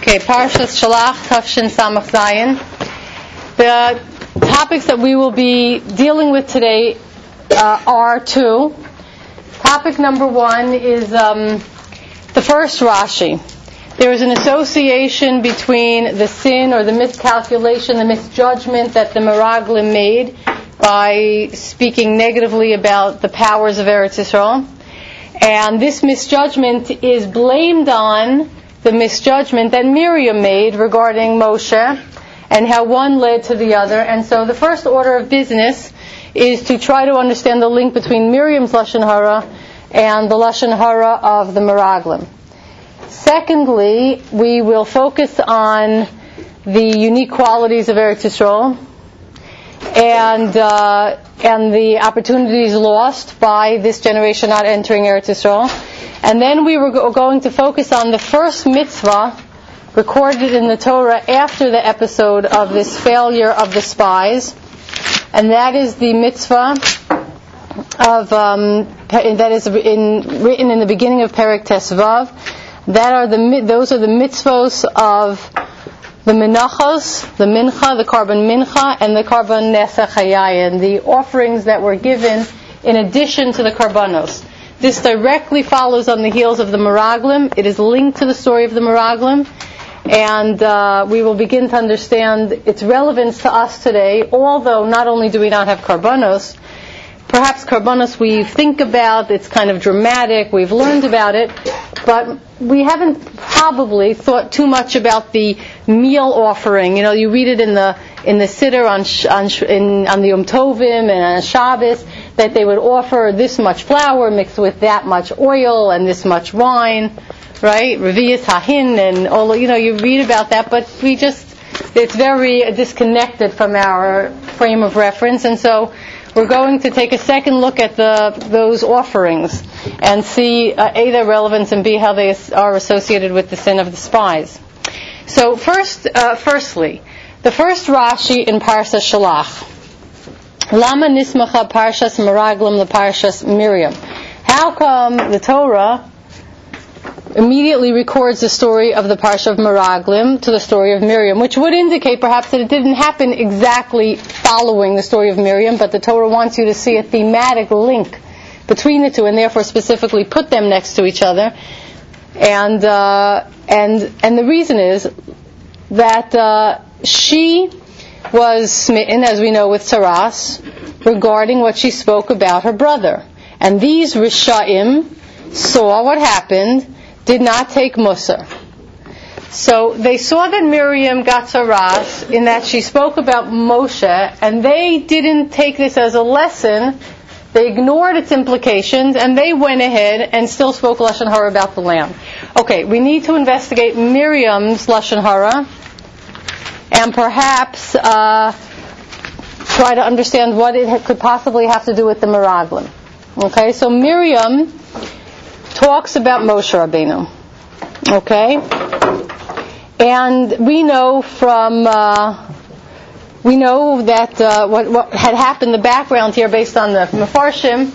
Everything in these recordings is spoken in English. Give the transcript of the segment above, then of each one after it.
Okay, Parshas Shalach, Tafshin Samach Zayin. The topics that we will be dealing with today are two. Topic number one is the first Rashi. There is an association between the sin or the miscalculation, the misjudgment that the Meraglim made by speaking negatively about the powers of Eretz Yisrael. And this misjudgment is blamed on the misjudgment that Miriam made regarding Moshe and how one led to the other. And so the first order of business is to try to understand the link between Miriam's Lashon Hara and the Lashon Hara of the Meraglim. Secondly, we will focus on the unique qualities of Eretz Yisrael and the opportunities lost by this generation not entering Eretz Yisrael. And then we were going to focus on the first mitzvah recorded in the Torah after the episode of this failure of the spies, and that is the mitzvah of that is written in the beginning of Perek Tesvav. Those are the mitzvos of the minachos, the mincha, the carbon mincha, and the carbon nesach hayayin, the offerings that were given in addition to the karbanos. This directly follows on the heels of the Meraglim. It is linked to the story of the Meraglim, and we will begin to understand its relevance to us today, although not only do we not have karbanos, perhaps karbanos we think about, it's kind of dramatic, we've learned about it, but we haven't probably thought too much about the meal offering. You know, you read it in the Siddur on the Yom Tovim and on Shabbos, that they would offer this much flour mixed with that much oil and this much wine, right? Revi'as hahin and all, you read about that, but it's very disconnected from our frame of reference, and so we're going to take a second look at those offerings and see A, their relevance, and B, how they are associated with the sin of the spies. So firstly, the first Rashi in Parshas Shalach. Lama nismacha Parshas Meraglim leParshas Miriam. How come the Torah immediately records the story of the Parsha of Meraglim to the story of Miriam, which would indicate perhaps that it didn't happen exactly following the story of Miriam, but the Torah wants you to see a thematic link between the two, and therefore specifically put them next to each other. And the reason is that she was smitten, as we know, with Saras regarding what she spoke about her brother. And these Rishaim saw what happened, did not take Musar. So they saw that Miriam got Saras in that she spoke about Moshe, and they didn't take this as a lesson. They ignored its implications, and they went ahead and still spoke Lashon Hara about the lamb. Okay, we need to investigate Miriam's Lashon Hara, and perhaps try to understand what it could possibly have to do with the Meraglim. Okay, so Miriam talks about Moshe Rabbeinu. Okay, and we know that what had happened, the background here, based on the Mefarshim.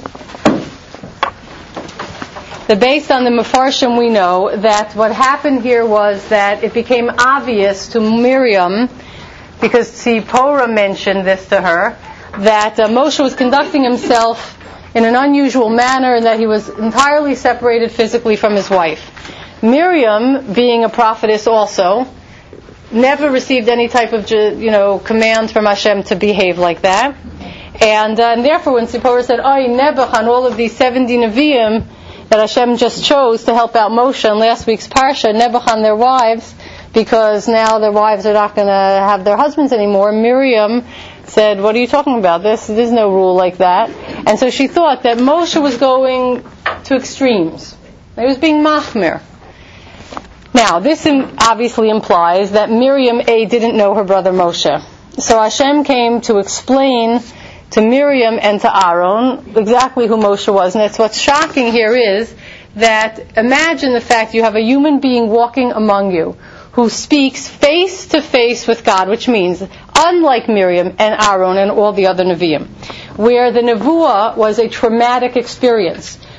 Based on the Mefarshim, we know that what happened here was that it became obvious to Miriam, because Tzipporah mentioned this to her, that Moshe was conducting himself in an unusual manner and that he was entirely separated physically from his wife. Miriam, being a prophetess also, never received any type of command from Hashem to behave like that. And therefore when Tzipporah said, Oy, Nebuch, on all of these 70 Nevi'im that Hashem just chose to help out Moshe in last week's Parsha, Nebuch on their wives, because now their wives are not going to have their husbands anymore, Miriam said, what are you talking about? There's no rule like that. And so she thought that Moshe was going to extremes. He was being machmir. Now, this obviously implies that Miriam, didn't know her brother Moshe. So Hashem came to explain to Miriam and to Aaron exactly who Moshe was. And that's what's shocking here is that imagine the fact you have a human being walking among you who speaks face to face with God, which means, unlike Miriam and Aaron and all the other Nevi'im, where the Nevuah was a traumatic experience.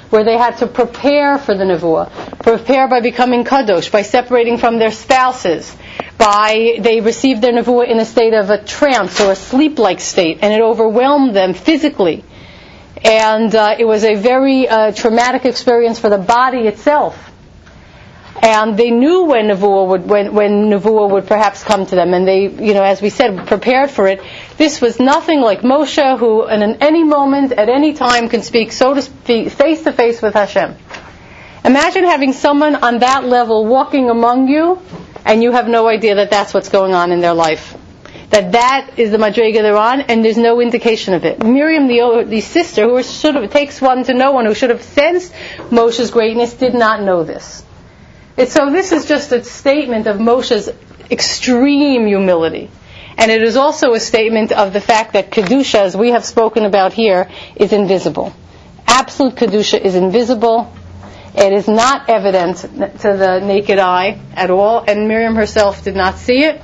where they had to prepare for the nevuah, prepare by becoming kadosh, by separating from their spouses, they received their nevuah in a state of a trance or a sleep-like state, and it overwhelmed them physically. And it was a very traumatic experience for the body itself. And they knew when nevuah would perhaps come to them, and they, as we said, prepared for it. This was nothing like Moshe, who in any moment, at any time, can speak so to speak face to face with Hashem. Imagine having someone on that level walking among you, and you have no idea that that's what's going on in their life. That is the madrega they're on, and there's no indication of it. Miriam, the sister, it takes one to know one, who should have sensed Moshe's greatness, did not know this. So this is just a statement of Moshe's extreme humility. And it is also a statement of the fact that Kedusha, as we have spoken about here, is invisible. Absolute Kedusha is invisible. It is not evident to the naked eye at all, and Miriam herself did not see it.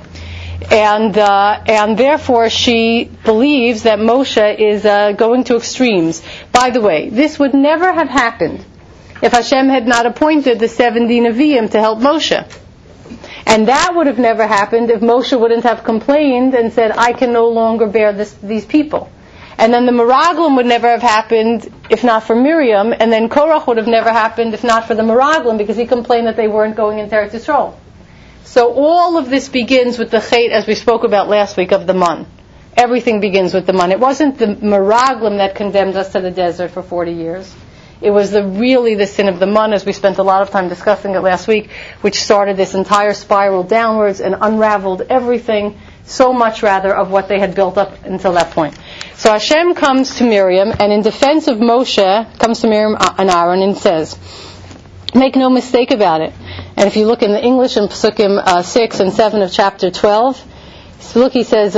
And therefore she believes that Moshe is going to extremes. By the way, this would never have happened if Hashem had not appointed the 70 Nevi'im to help Moshe. And that would have never happened if Moshe wouldn't have complained and said, I can no longer bear these people. And then the Meraglim would never have happened if not for Miriam, and then Korach would have never happened if not for the Meraglim, because he complained that they weren't going into Eretz Yisrael. So all of this begins with the chait, as we spoke about last week, of the man. Everything begins with the man. It wasn't the Meraglim that condemned us to the desert for 40 years. It was really the sin of the man, as we spent a lot of time discussing it last week, which started this entire spiral downwards and unraveled everything, so much rather, of what they had built up until that point. So Hashem comes to Miriam, and in defense of Moshe, comes to Miriam and Aaron and says, make no mistake about it. And if you look in the English in Pesukim 6 and 7 of chapter 12, look, he says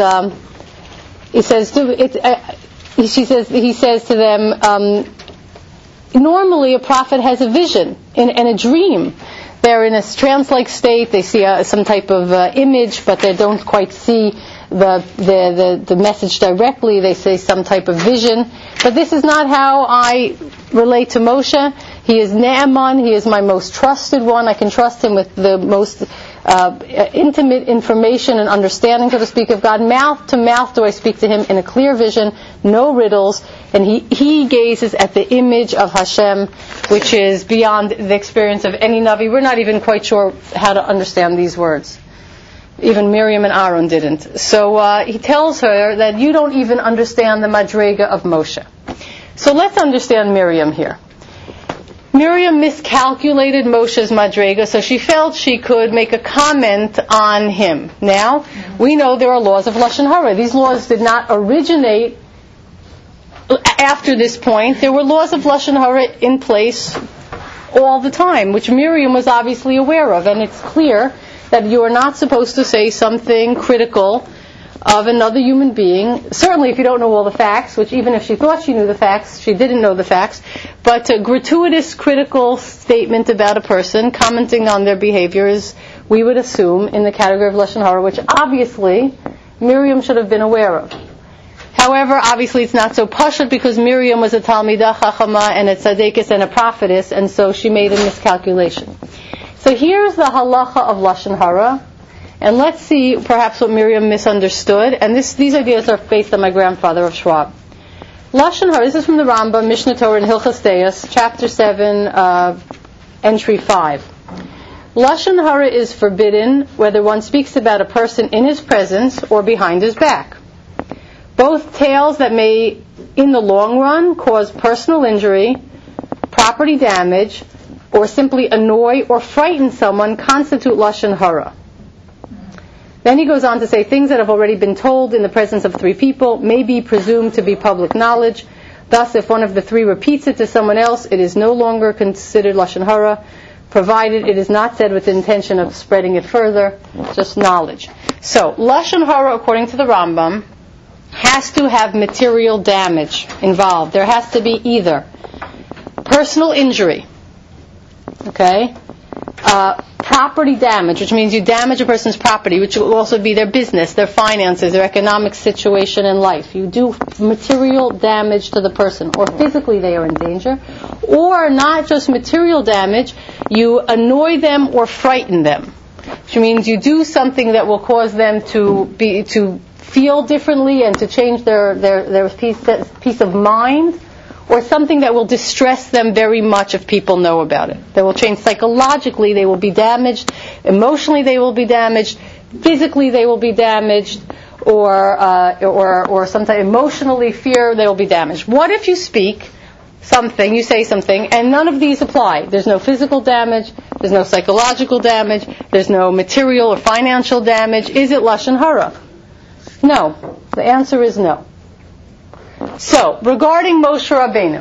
to them, normally a prophet has a vision and a dream. They're in a trance-like state. They see some type of image, but they don't quite see the message directly. They say some type of vision. But this is not how I relate to Moshe. He is Naaman. He is my most trusted one. I can trust him with the most intimate information and understanding, so to speak, of God. Mouth to mouth do I speak to him in a clear vision, no riddles, and he gazes at the image of Hashem, which is beyond the experience of any Navi. We're not even quite sure how to understand these words. Even Miriam and Aaron didn't. So he tells her that you don't even understand the madrega of Moshe. So let's understand Miriam here. Miriam miscalculated Moshe's madrega, so she felt she could make a comment on him. Now, we know there are laws of Lashon Hara. These laws did not originate after this point. There were laws of Lashon Hara in place all the time, which Miriam was obviously aware of, and it's clear that you are not supposed to say something critical of another human being, certainly if you don't know all the facts, which even if she thought she knew the facts, she didn't know the facts, but a gratuitous critical statement about a person, commenting on their behavior, is, we would assume, in the category of Lashon Hara, which obviously Miriam should have been aware of. However, obviously it's not so pashut, because Miriam was a Talmidah Chachama and a Tzaddikus and a prophetess, and so she made a miscalculation. So here's the halacha of Lashon Hara. And let's see perhaps what Miriam misunderstood. And these ideas are based on my grandfather of Schwab. Lashon Hara, this is from the Rambam, Mishnah Torah in Hilchos Deos, chapter 7, entry 5. Lashon Hara is forbidden whether one speaks about a person in his presence or behind his back. Both tales that may, in the long run, cause personal injury, property damage, or simply annoy or frighten someone constitute Lashon Hara. Then he goes on to say, things that have already been told in the presence of three people may be presumed to be public knowledge. Thus, if one of the three repeats it to someone else, it is no longer considered Lashon Hara, provided it is not said with the intention of spreading it further, just knowledge. So, Lashon Hara, according to the Rambam, has to have material damage involved. There has to be either personal injury, okay, property damage, which means you damage a person's property, which will also be their business, their finances, their economic situation in life. You do material damage to the person, or physically they are in danger, or not just material damage, you annoy them or frighten them, which means you do something that will cause them to feel differently and to change their peace of mind, or something that will distress them very much if people know about it. That will change psychologically, they will be damaged, emotionally they will be damaged, physically they will be damaged, or sometimes emotionally fear they will be damaged. What if you speak something, you say something, and none of these apply? There's no physical damage, there's no psychological damage, there's no material or financial damage. Is it Lashon Hara? No. The answer is no. So, regarding Moshe Rabbeinu,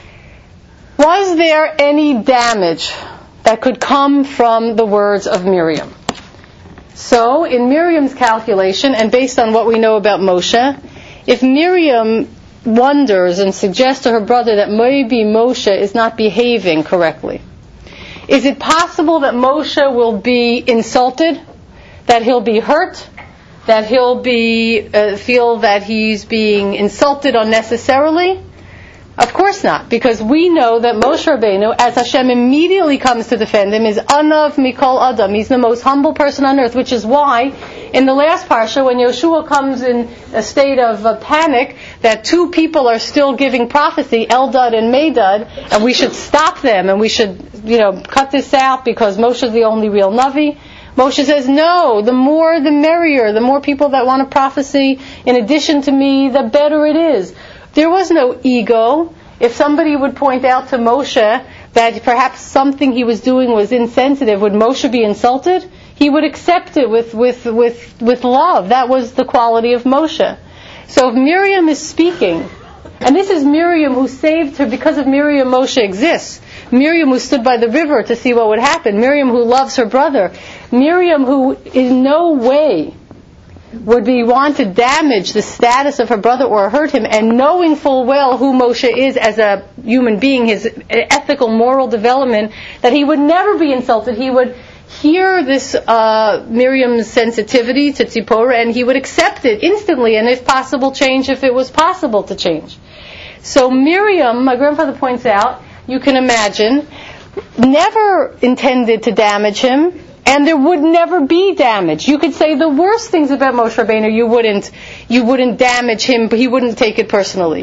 was there any damage that could come from the words of Miriam? So, in Miriam's calculation, and based on what we know about Moshe, if Miriam wonders and suggests to her brother that maybe Moshe is not behaving correctly, is it possible that Moshe will be insulted, that he'll be hurt, that he'll feel that he's being insulted unnecessarily? Of course not, because we know that Moshe Rabbeinu, as Hashem immediately comes to defend him, is Anav Mikol Adam. He's the most humble person on earth, which is why in the last parsha, when Yeshua comes in a state of panic that two people are still giving prophecy, Eldad and Medad, and we should stop them and we should, cut this out because Moshe is the only real Navi. Moshe says, no, the more the merrier, the more people that want a prophecy in addition to me, the better it is. There was no ego. If somebody would point out to Moshe that perhaps something he was doing was insensitive, would Moshe be insulted? He would accept it with love. That was the quality of Moshe. So if Miriam is speaking, and this is Miriam who saved her, because of Miriam Moshe exists. Miriam who stood by the river to see what would happen. Miriam who loves her brother. Miriam who in no way would want to damage the status of her brother or hurt him, and knowing full well who Moshe is as a human being, his ethical, moral development, that he would never be insulted. He would hear this Miriam's sensitivity to Tzipporah, and he would accept it instantly, and if possible, change if it was possible to change. So Miriam, my grandfather points out, you can imagine, never intended to damage him, and there would never be damage. You could say the worst things about Moshe Rabbeinu, you wouldn't damage him, but he wouldn't take it personally.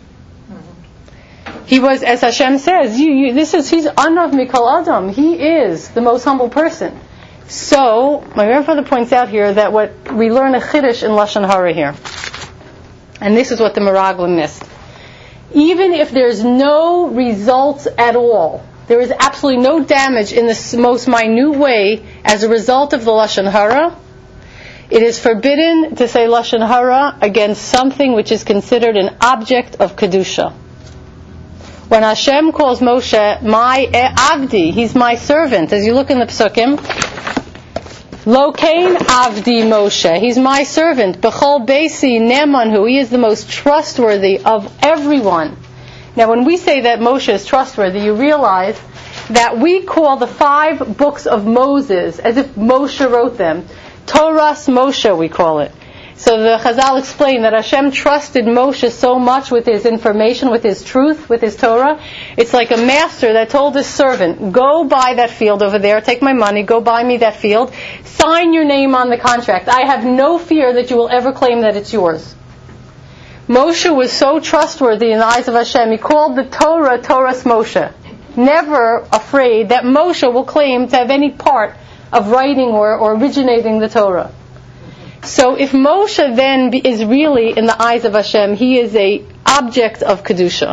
He was, as Hashem says, he's Anav Mikol Adam. He is the most humble person. So, my grandfather points out here that what we learn a chiddush in Lashon Hara here, and this is what the Meraglim missed. Even if there's no results at all, there is absolutely no damage in the most minute way as a result of the Lashon Hara, it is forbidden to say Lashon Hara against something which is considered an object of Kedusha. When Hashem calls Moshe, my Avdi, he's my servant, as you look in the Psukim, Lokein Avdi Moshe, he's my servant, Bechol Beisi Nemanhu, he is the most trustworthy of everyone. Now when we say that Moshe is trustworthy, you realize that we call the 5 books of Moses as if Moshe wrote them. Torahs Moshe, we call it. So the Chazal explained that Hashem trusted Moshe so much with his information, with his truth, with his Torah. It's like a master that told his servant, go buy that field over there, take my money, go buy me that field, sign your name on the contract. I have no fear that you will ever claim that it's yours. Moshe was so trustworthy in the eyes of Hashem, he called the Torah, Torahs Moshe. Never afraid that Moshe will claim to have any part of writing or originating the Torah. So if Moshe then is really, in the eyes of Hashem, he is a object of Kedusha.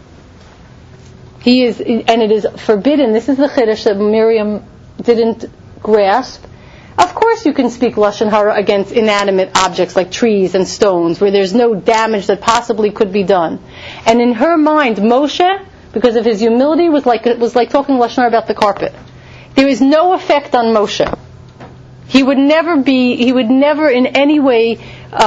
He is, and it is forbidden. This is the chiddush that Miriam didn't grasp. Of course you can speak Lashon Hara against inanimate objects like trees and stones, where there's no damage that possibly could be done. And in her mind, Moshe, because of his humility, was like talking Lashon Hara about the carpet. There is no effect on Moshe. He would never in any way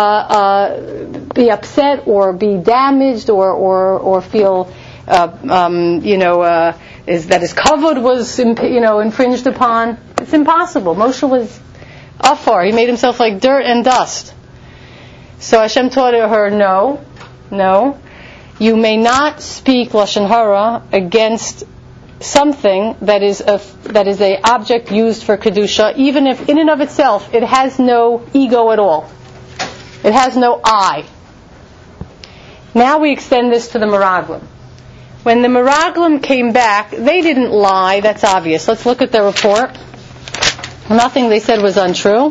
be upset or be damaged or feel that his kavod was infringed upon. It's impossible. Moshe was afar. He made himself like dirt and dust. So Hashem taught her, no, you may not speak Lashon Hara against something that is a object used for Kedusha, even if in and of itself it has no ego at all. It has no I. Now we extend this to the Meraglim. When the Meraglim came back, they didn't lie, that's obvious. Let's look at their report. Nothing they said was untrue.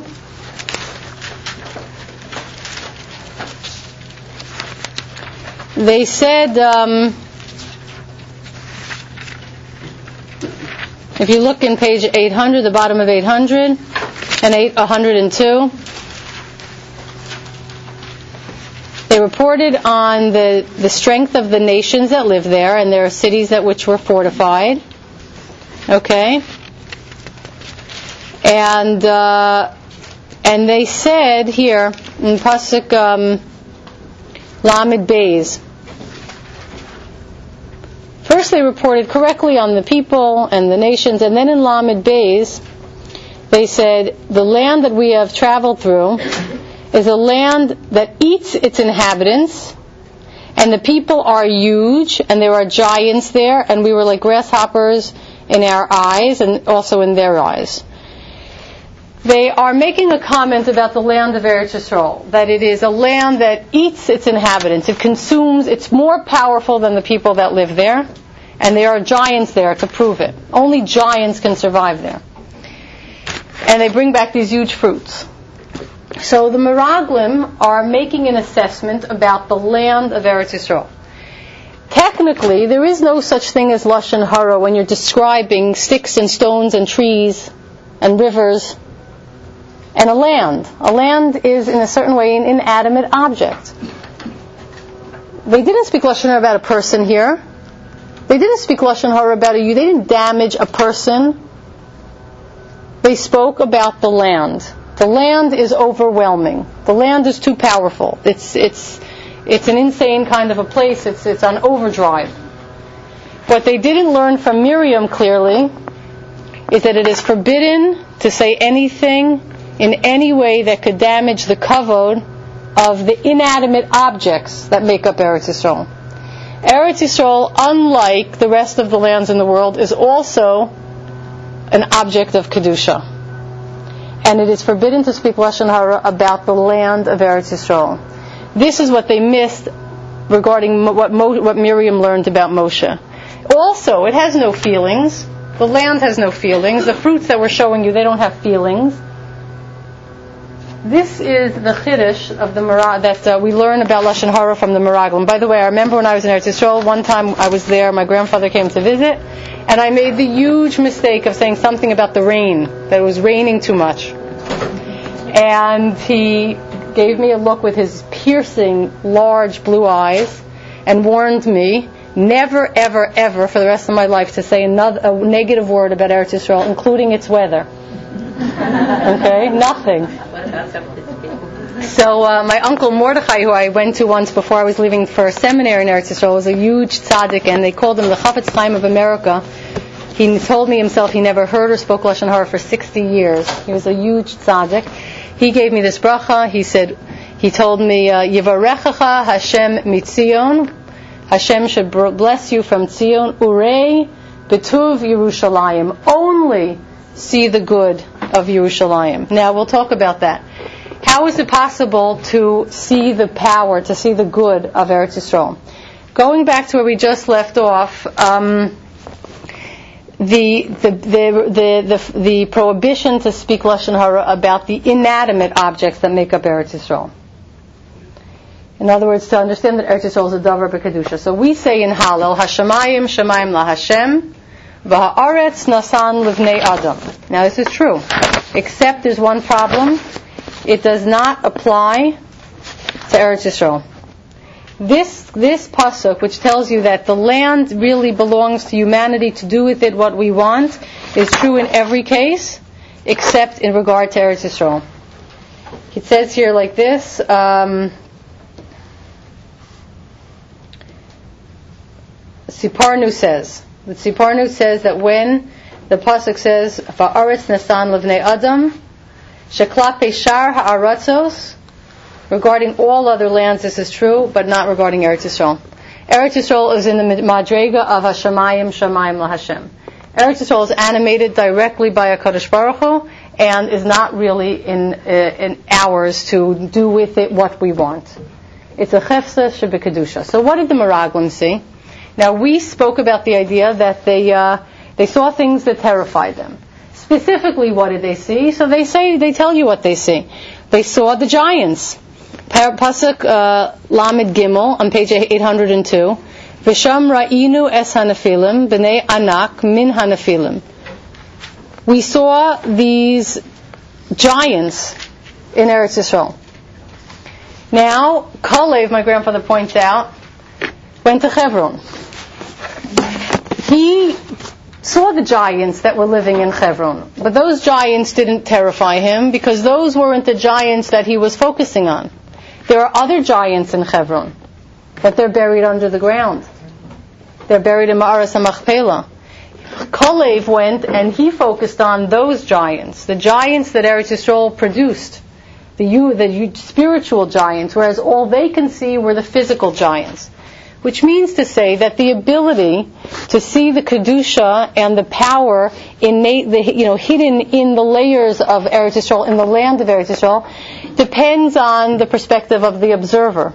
They said, if you look in page 800, the bottom of 800, and 102, they reported on the strength of the nations that live there, and there are cities which were fortified. Okay? And they said here, in Pasuk Lamed Beis, first they reported correctly on the people and the nations, and then in Lamed Beis, they said, the land that we have traveled through is a land that eats its inhabitants, and the people are huge, and there are giants there, and we were like grasshoppers in our eyes, and also in their eyes. They are making a comment about the land of Eretz Yisrael, that it is a land that eats its inhabitants. It consumes, it's more powerful than the people that live there, and there are giants there to prove it. Only giants can survive there. And they bring back these huge fruits. So the Meraglim are making an assessment about the land of Eretz Yisrael. Technically, there is no such thing as Lashon Hara when you're describing sticks and stones and trees and rivers and a land. A land is, in a certain way, an inanimate object. They didn't speak Lashon Hara about a person here. They didn't speak Lashon Hara about a you. They didn't damage a person. They spoke about the land. The land is overwhelming. The land is too powerful. It's an insane kind of a place. It's on overdrive. What they didn't learn from Miriam clearly is that it is forbidden to say anything in any way that could damage the kavod of the inanimate objects that make up Eretz Yisrael. Eretz Yisrael, unlike the rest of the lands in the world, is also an object of Kedusha. And it is forbidden to speak Lashon Hara about the land of Eretz Yisrael. This is what they missed regarding what Miriam learned about Moshe. Also, it has no feelings. The land has no feelings. The fruits that we're showing you, they don't have feelings. This is the chiddush of the that we learn about Lashon Hara from the Meraglim. By the way, I remember when I was in Eretz Yisrael, one time I was there, my grandfather came to visit, and I made the huge mistake of saying something about the rain, that it was raining too much. And he gave me a look with his piercing, large blue eyes, and warned me never, ever, ever for the rest of my life to say a negative word about Eretz Yisrael, including its weather. Okay? Nothing. So my uncle Mordechai, who I went to once before I was leaving for a seminary in Eretz Yisrael, was a huge tzaddik, and they called him the Chafetz Chaim of America. He told me himself he never heard or spoke Lashon Hara for 60 years. He was a huge tzaddik. He gave me this bracha. He told me, Yivarechacha Hashem mitzion. Hashem should bless you from Tzion. Urei betuv Yerushalayim. Only see the good of Yerushalayim. Now we'll talk about that. How is it possible to see the power, to see the good of Eretz Yisrael? Going back to where we just left off, the prohibition to speak Lashon Hara about the inanimate objects that make up Eretz Yisrael. In other words, to understand that Eretz Yisrael is a davar b'kedusha. So we say in Hallel, Hashemayim Shemayim la Hashem, v'ha'aretz nasan livnei Adam. Now this is true, except there's one problem. It does not apply to Eretz Yisrael. This pasuk, which tells you that the land really belongs to humanity to do with it what we want, is true in every case, except in regard to Eretz Yisrael. It says here like this, Siparnu says that when The pasuk says, "Va'aretz nasan levnei adam, sheklape shar ha'aratzos." Regarding all other lands, this is true, but not regarding Eretz Yisrael. Eretz Yisrael is in the madrega of Hashemayim Shamayim LaHashem. Eretz Yisrael is animated directly by HaKadosh Baruch Hu and is not really in ours to do with it what we want. It's a chefsa shebekadusha. So what did the Meraglim see? Now we spoke about the idea that they saw things that terrified them. Specifically, what did they see? So they tell you what they see. They saw the giants. Pasuk Lamed Gimel on page 802. V'sham ra'inu es hanafilim b'nei anak min hanafilim. We saw these giants in Eretz Yisrael. Now, Kalev, my grandfather points out, went to Hebron. He saw the giants that were living in Hebron, but those giants didn't terrify him because those weren't the giants that he was focusing on. There are other giants in Hebron, but they're buried under the ground. They're buried in Ma'aras HaMachpelah. Kalev went and he focused on those giants, the giants that Eretz Yisrael produced, the spiritual giants, whereas all they can see were the physical giants. Which means to say that the ability to see the Kedusha and the power hidden in the layers of Eretz Yisrael, in the land of Eretz Yisrael, depends on the perspective of the observer.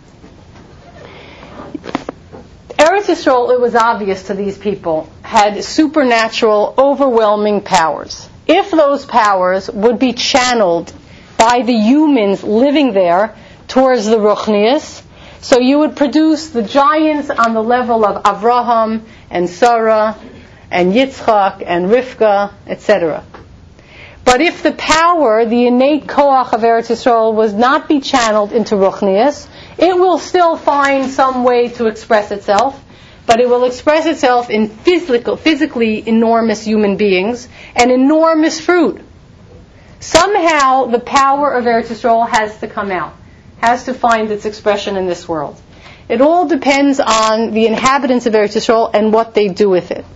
Eretz Yisrael, it was obvious to these people, had supernatural, overwhelming powers. If those powers would be channeled by the humans living there towards the Ruchnius, so you would produce the giants on the level of Avraham and Sarah and Yitzchak and Rivka, etc. But if the power, the innate koach of Eretz Yisrael, was not be channeled into Ruchnius, it will still find some way to express itself, but it will express itself in physically enormous human beings and enormous fruit. Somehow the power of Eretz Yisrael has to come out, has to find its expression in this world. It all depends on the inhabitants of Eretz Yisrael and what they do with it.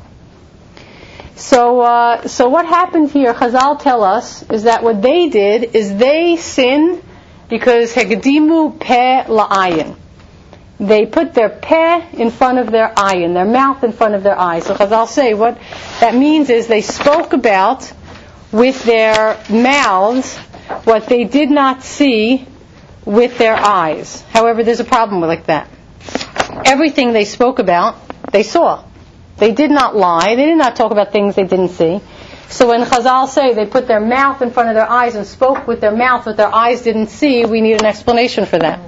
So what happened here, Chazal tell us, is that what they did is they sinned because hegdimu peh la'ayin. They put their peh in front of their ayin, their mouth in front of their eyes. So Chazal say what that means is they spoke about with their mouths what they did not see with their eyes. However, there's a problem with that. Everything they spoke about, they saw. They did not lie. They did not talk about things they didn't see. So when Chazal say they put their mouth in front of their eyes and spoke with their mouth what their eyes didn't see, we need an explanation for that.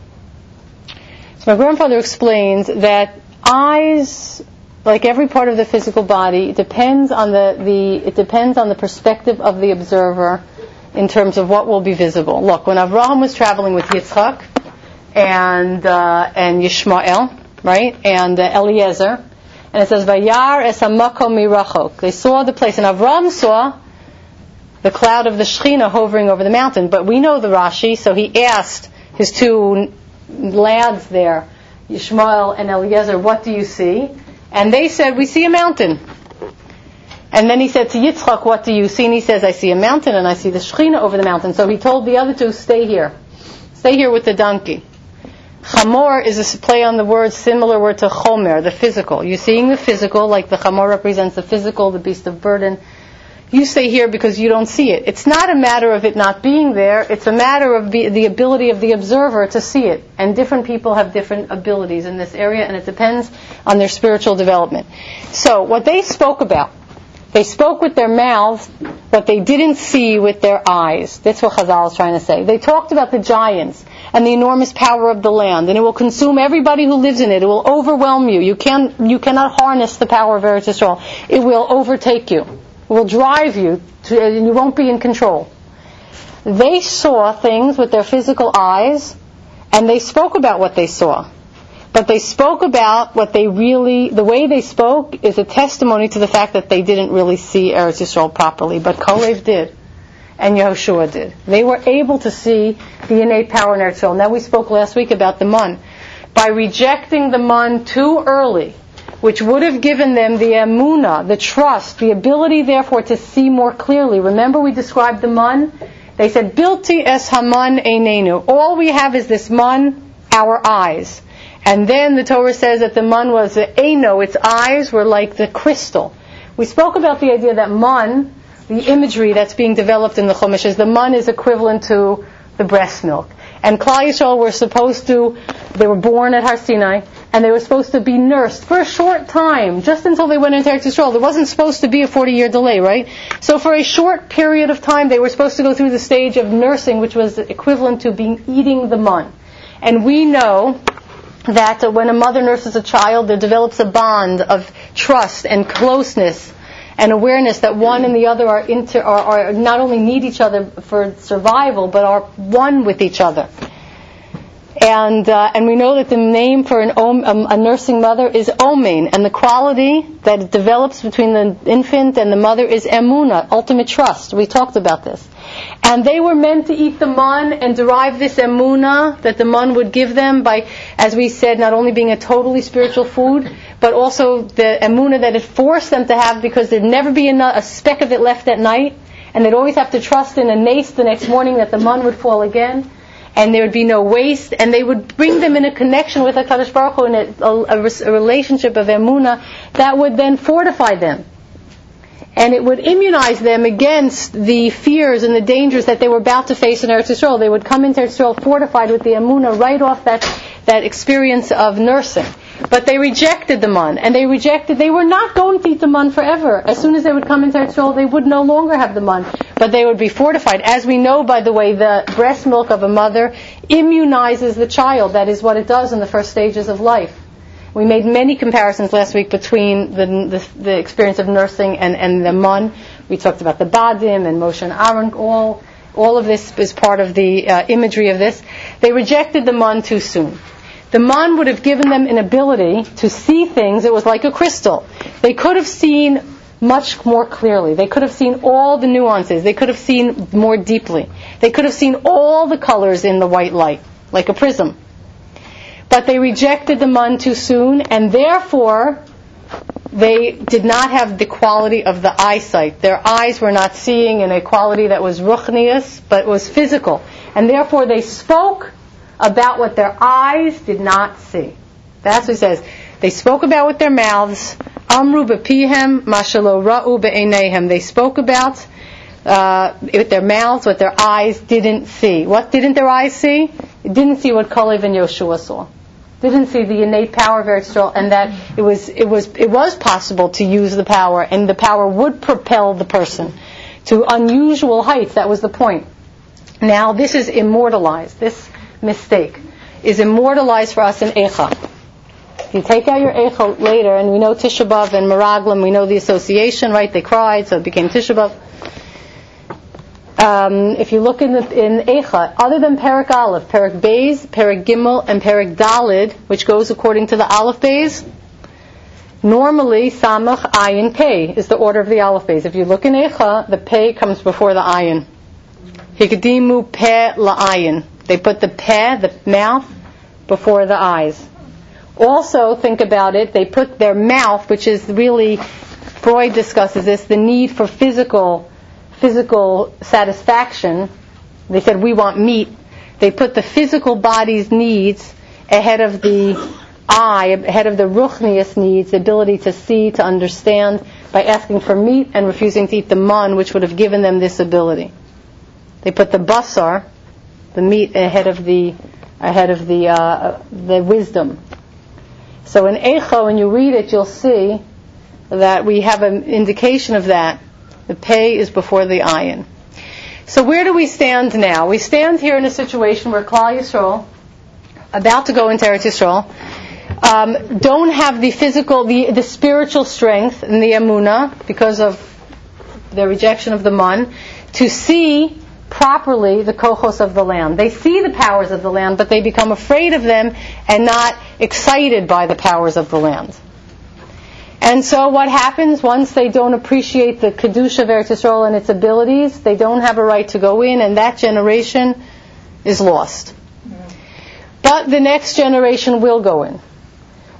So my grandfather explains that eyes, like every part of the physical body, depends on the perspective of the observer in terms of what will be visible. Look, when Avraham was traveling with Yitzchak and Yishmael, right, and Eliezer, and it says Vayar es hamakom mirachok. They saw the place, and Avraham saw the cloud of the Shechina hovering over the mountain. But we know the Rashi, so he asked his two lads there, Yishmael and Eliezer, "What do you see?" And they said, "We see a mountain." And then he said to Yitzchak, "What do you see?" And he says, "I see a mountain and I see the Shechina over the mountain." So he told the other two, "Stay here. Stay here with the donkey." Chamor is a play on the word, similar word to chomer, the physical. You're seeing the physical, like the chamor represents the physical, the beast of burden. You stay here because you don't see it. It's not a matter of it not being there. It's a matter of the ability of the observer to see it. And different people have different abilities in this area, and it depends on their spiritual development. So what they spoke about, they spoke with their mouths what they didn't see with their eyes. That's what Chazal is trying to say. They talked about the giants and the enormous power of the land, and it will consume everybody who lives in it. It will overwhelm you. You cannot harness the power of Eretz Yisrael. It will overtake you. It will drive you, and you won't be in control. They saw things with their physical eyes, and they spoke about what they saw. But they spoke about the way they spoke is a testimony to the fact that they didn't really see Eretz Yisrael properly. But Kalev did, and Yehoshua did. They were able to see the innate power in Eretz Yisrael. Now we spoke last week about the mun. By rejecting the mun too early, which would have given them the emunah, the trust, the ability, therefore, to see more clearly. Remember we described the man? They said, Bilti es haman einenu. All we have is this man, our eyes. And then the Torah says that the man was eino, its eyes were like the crystal. We spoke about the idea that man, the imagery that's being developed in the Chumash, is the man is equivalent to the breast milk. And Klal Yisrael they were born at Har Sinai, and they were supposed to be nursed for a short time, just until they went into Eretz Yisrael. There wasn't supposed to be a 40-year delay, right? So for a short period of time, they were supposed to go through the stage of nursing, which was equivalent to eating the man. And we know that when a mother nurses a child, there develops a bond of trust and closeness and awareness that one and the other are not only need each other for survival, but are one with each other. And we know that the name for a nursing mother is omen, and the quality that it develops between the infant and the mother is emunah, ultimate trust. We talked about this. And they were meant to eat the man and derive this emunah that the man would give them by, as we said, not only being a totally spiritual food, but also the emunah that it forced them to have, because there'd never be a speck of it left at night, and they'd always have to trust in a nace the next morning that the man would fall again, and there would be no waste, and they would bring them in a connection with HaKadosh Baruch Hu in a relationship of emunah that would then fortify them. And it would immunize them against the fears and the dangers that they were about to face in Eretz Yisrael. They would come into Eretz Yisrael fortified with the emunah right off that experience of nursing. But they rejected the man, and they were not going to eat the man forever. As soon as they would come into Eretz Yisrael, they would no longer have the man, but they would be fortified. As we know, by the way, the breast milk of a mother immunizes the child. That is what it does in the first stages of life. We made many comparisons last week between the experience of nursing and the man. We talked about the Badim and Moshe and Aaron. All of this is part of the imagery of this. They rejected the man too soon. The man would have given them an ability to see things. It was like a crystal. They could have seen much more clearly. They could have seen all the nuances. They could have seen more deeply. They could have seen all the colors in the white light, like a prism. But they rejected the man too soon, and therefore they did not have the quality of the eyesight. Their eyes were not seeing in a quality that was ruchnius, but was physical. And therefore they spoke about what their eyes did not see. That's what it says. They spoke about with their mouths. Amru bepihem mashalo ra'u be'eineihem. They spoke about with their mouths what their eyes didn't see. What didn't their eyes see? It didn't see what Kalev and Yoshua saw. Didn't see the innate power of Eretz Yisrael, and that it was possible to use the power, and the power would propel the person to unusual heights. That was the point. Now this is immortalized. This mistake is immortalized for us in Eicha. If you take out your Eicha later, and we know Tisha B'Av and Meraglim, we know the association, right? They cried, so it became Tisha B'Av. If you look in Eicha, other than Perek Aleph, Perek Beis, Perek Gimel, and Perek Dalid, which goes according to the Aleph Beis, normally Samach, Ayin, Pei is the order of the Aleph Beis. If you look in Eicha, the Pei comes before the Ayin. Hikdimu Peh La'ayin. They put the Peh, the mouth, before the eyes. Also, think about it, they put their mouth, which is really, Freud discusses this, the need for physical satisfaction. They said, we want meat. They put the physical body's needs ahead of the eye, ahead of the ruchnius needs, the ability to see, to understand, by asking for meat and refusing to eat the man, which would have given them this ability. They put the basar, the meat, ahead of the wisdom. So in Eicha, when you read it, you'll see that we have an indication of that. The Pei is before the Ayin. So where do we stand now? We stand here in a situation where Klal Yisrael, about to go into Eretz Yisrael, don't have the physical, the spiritual strength and the emunah, because of their rejection of the man, to see properly the kochos of the land. They see the powers of the land, but they become afraid of them and not excited by the powers of the land. And so what happens once they don't appreciate the Kedusha of Eretz Yisrael and its abilities? They don't have a right to go in, and that generation is lost. But the next generation will go in.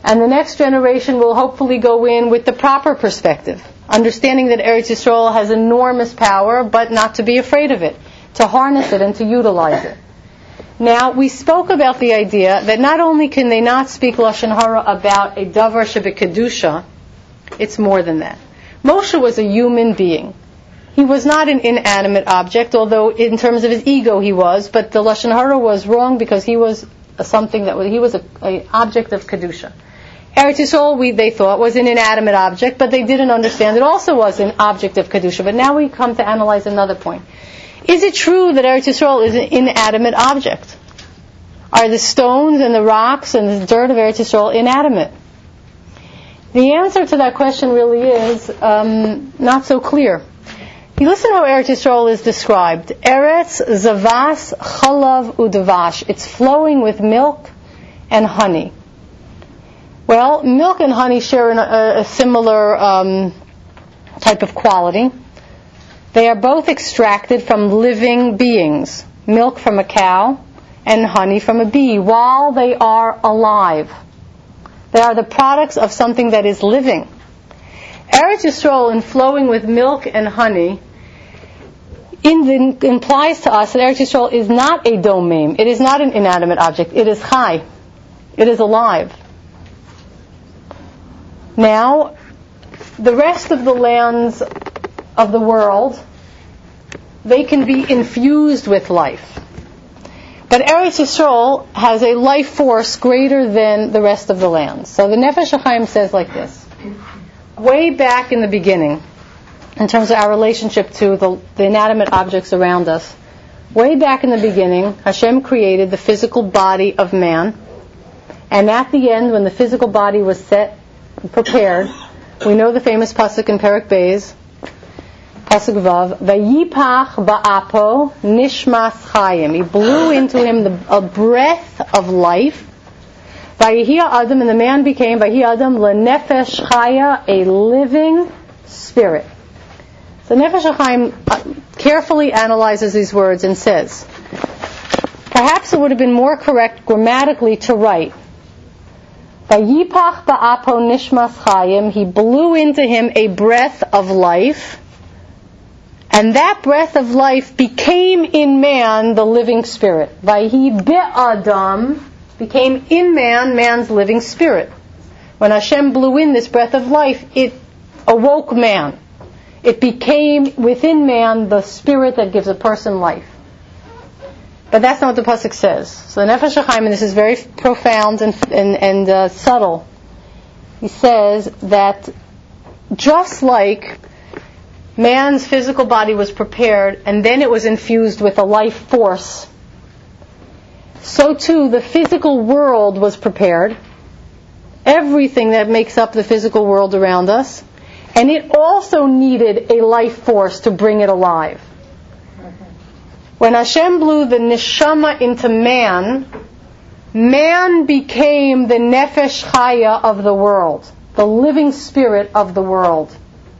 And the next generation will hopefully go in with the proper perspective, understanding that Eretz Yisrael has enormous power, but not to be afraid of it, to harness it and to utilize it. Now, we spoke about the idea that not only can they not speak Lashon Hara about a davar shebekedusha, it's more than that. Moshe was a human being. He was not an inanimate object, although in terms of his ego he was, but the Lashon Hara was wrong because he was an object of kedusha. Eretz Yisrael, they thought, was an inanimate object, but they didn't understand it also was an object of kedusha. But now we come to analyze another point. Is it true that Eretz Yisrael is an inanimate object? Are the stones and the rocks and the dirt of Eretz Yisrael inanimate? The answer to that question really is not so clear. You listen how Eretz Yisrael is described. Eretz zavas chalav udavash. It's flowing with milk and honey. Well, milk and honey share a similar type of quality. They are both extracted from living beings. Milk from a cow and honey from a bee while they are alive. They are the products of something that is living. Eretz Yisrael, in flowing with milk and honey, implies to us that Eretz Yisrael is not a domem. It is not an inanimate object. It is chai. It is alive. Now, the rest of the lands of the world, they can be infused with life. But Eretz Yisrael has a life force greater than the rest of the lands. So the Nefesh HaChaim says like this. Way back in the beginning, in terms of our relationship to the inanimate objects around us, way back in the beginning, Hashem created the physical body of man. And at the end, when the physical body was set and prepared, we know the famous pasuk in Perek Beis, pasuk Vav, Vayipach ba'apo nishmas chayim. He blew into him a breath of life. Vayihi Adam, and the man became Vayihi Adam lenefesh chaya, a living spirit. So Nefesh HaChaim carefully analyzes these words and says, perhaps it would have been more correct grammatically to write, Vayipach ba'apo nishmas chayim, he blew into him a breath of life, and that breath of life became in man the living spirit. Vayihi be'adam, became in man, man's living spirit. When Hashem blew in this breath of life, it awoke man. It became within man the spirit that gives a person life. But that's not what the pasuk says. So the Nefesh HaChaim, and this is very profound and subtle, he says that just like man's physical body was prepared and then it was infused with a life force, so too the physical world was prepared, everything that makes up the physical world around us, and it also needed a life force to bring it alive. When Hashem blew the neshama into man, man became the nefesh chaya of the world, the living spirit of the world.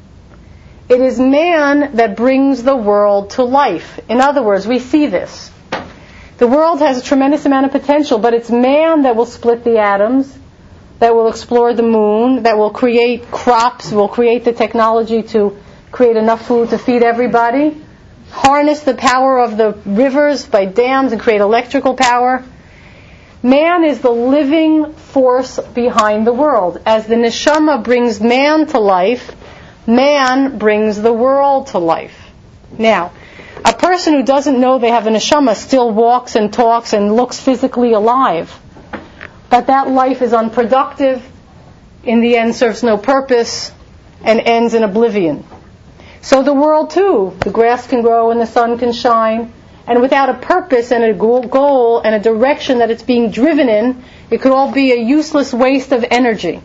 It is man that brings the world to life. In other words, we see this. The world has a tremendous amount of potential, but it's man that will split the atoms, that will explore the moon, that will create crops, will create the technology to create enough food to feed everybody, harness the power of the rivers by dams and create electrical power. Man is the living force behind the world. As the neshama brings man to life, man brings the world to life. Now, a person who doesn't know they have a neshama still walks and talks and looks physically alive. But that life is unproductive, in the end serves no purpose, and ends in oblivion. So the world too, the grass can grow and the sun can shine, and without a purpose and a goal and a direction that it's being driven in, it could all be a useless waste of energy.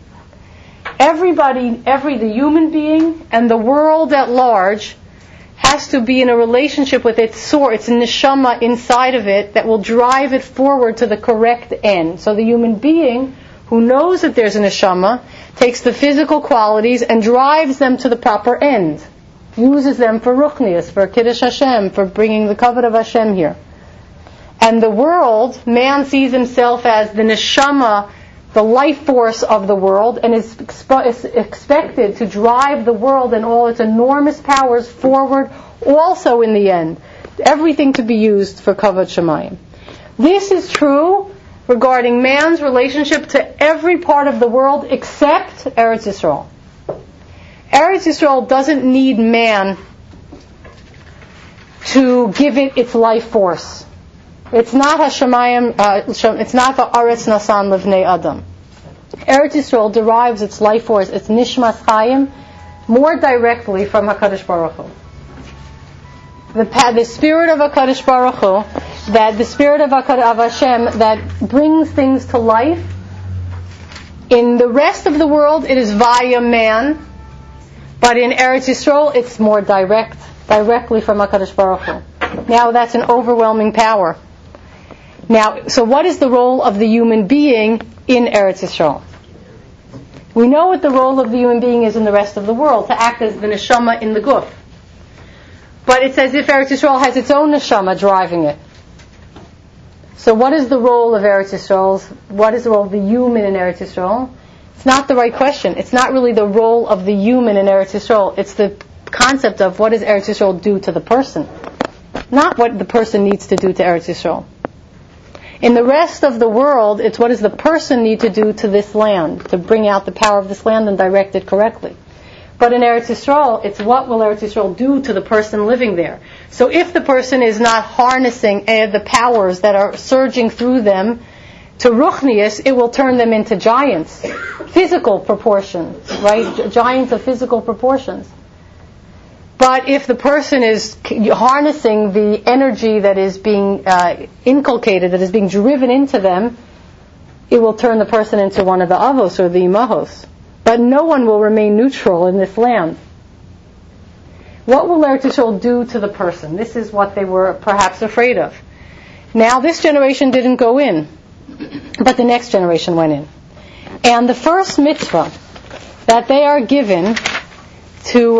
The human being and the world at large has to be in a relationship with its source, its neshama inside of it that will drive it forward to the correct end. So the human being who knows that there's a neshama takes the physical qualities and drives them to the proper end. Uses them for ruchnius, for kiddush Hashem, for bringing the kavod of Hashem here. And the world, man sees himself as the neshama the life force of the world, and is expected to drive the world and all its enormous powers forward also in the end. Everything to be used for Kavod Shamayim. This is true regarding man's relationship to every part of the world except Eretz Yisrael. Eretz Yisrael doesn't need man to give it its life force. It's not Hashemayim, it's not the Aretz Nasan Livnei Adam. Eretz Yisrael derives its life force, its Nishmas Chayim, more directly from HaKadosh Baruch Hu. The spirit of HaKadosh Baruch Hu, that the spirit of Hashem that brings things to life. In the rest of the world, it is via man, but in Eretz Yisrael, it's more directly from HaKadosh Baruch Hu. Now, that's an overwhelming power. Now, so what is the role of the human being in Eretz Yisrael? We know what the role of the human being is in the rest of the world, to act as the neshama in the guf. But it's as if Eretz Yisrael has its own neshama driving it. So what is the role of Eretz Yisrael? What is the role of the human in Eretz Yisrael? It's not the right question. It's not really the role of the human in Eretz Yisrael. It's the concept of what does Eretz Yisrael do to the person. Not what the person needs to do to Eretz Yisrael. In the rest of the world, it's what does the person need to do to this land, to bring out the power of this land and direct it correctly. But in Eretz Yisrael, it's what will Eretz Yisrael do to the person living there. So if the person is not harnessing the powers that are surging through them to Ruchnius, it will turn them into giants. Physical proportions, right? Giants of physical proportions. But if the person is harnessing the energy that is being inculcated, that is being driven into them, it will turn the person into one of the avos or the imahos. But no one will remain neutral in this land. What will Eretz Yisrael do to the person? This is what they were perhaps afraid of. Now, this generation didn't go in, but the next generation went in. And the first mitzvah that they are given to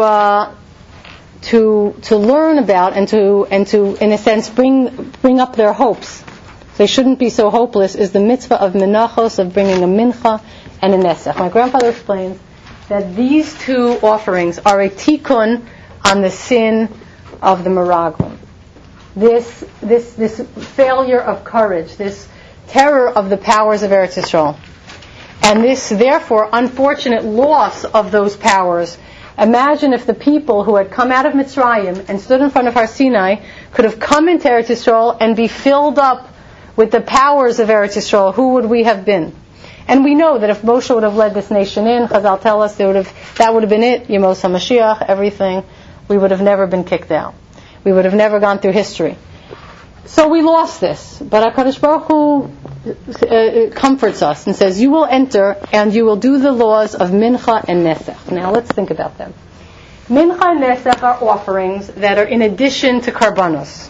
learn about and to in a sense bring up their hopes, they shouldn't be so hopeless, is the mitzvah of menachos, of bringing a mincha and a nesach. My grandfather explains that these two offerings are a tikkun on the sin of the meraglim. This failure of courage, this terror of the powers of Eretz Yisrael, and this therefore unfortunate loss of those powers. Imagine if the people who had come out of Mitzrayim and stood in front of Har Sinai could have come into Eretz Yisrael and be filled up with the powers of Eretz Yisrael. Who would we have been? And we know that if Moshe would have led this nation in, Chazal tell us that would have been it, Yemos HaMashiach, everything. We would have never been kicked out. We would have never gone through history. So we lost this. But HaKadosh Baruch Hu comforts us and says, you will enter and you will do the laws of Mincha and Nesach. Now let's think about them. Mincha and Nesach are offerings that are in addition to Karbanos.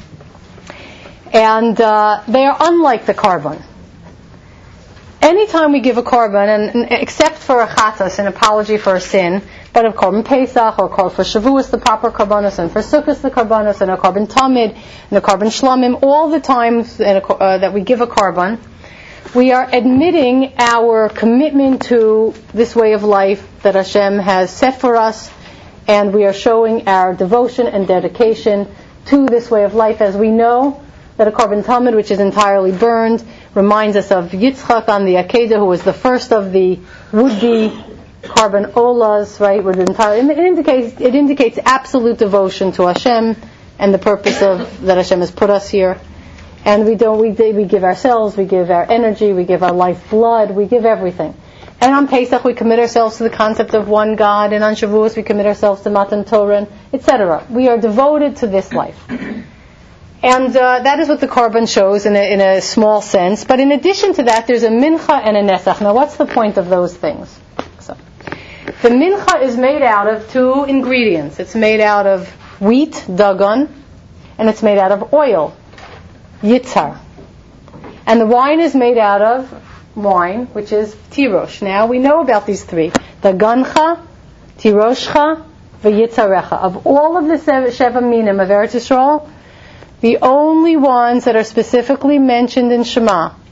And they are unlike the Karban. Anytime we give a Karban, and except for a Chatas, an apology for a sin, but a Karban Pesach, or for Shavuos, the proper Karbanos, and for Sukkot, the Karbanos, and a Karban Tamid, and a Karban Shlamim, all the times that we give a Karban, we are admitting our commitment to this way of life that Hashem has set for us, and we are showing our devotion and dedication to this way of life, as we know that a Karban Tamid, which is entirely burned, reminds us of Yitzchak on the Akedah, who was the first of the would-be Karban Olas, right? It indicates absolute devotion to Hashem and the purpose that Hashem has put us here. And we give ourselves, we give our energy, we give our life blood, we give everything. And on Pesach we commit ourselves to the concept of one God, and on Shavuos we commit ourselves to Matan Torah, etc. We are devoted to this life. And that is what the Karban shows in a small sense. But in addition to that, there's a mincha and a nesach. Now, what's the point of those things? So, the mincha is made out of two ingredients. It's made out of wheat, dagon, and it's made out of oil, yitzhar. And the wine is made out of wine, which is tirosh. Now, we know about these three. Dagancha, tiroshcha, v'yitzarecha. Of all of the Sheva Minim of Eretz Yisrael, the only ones that are specifically mentioned in Shema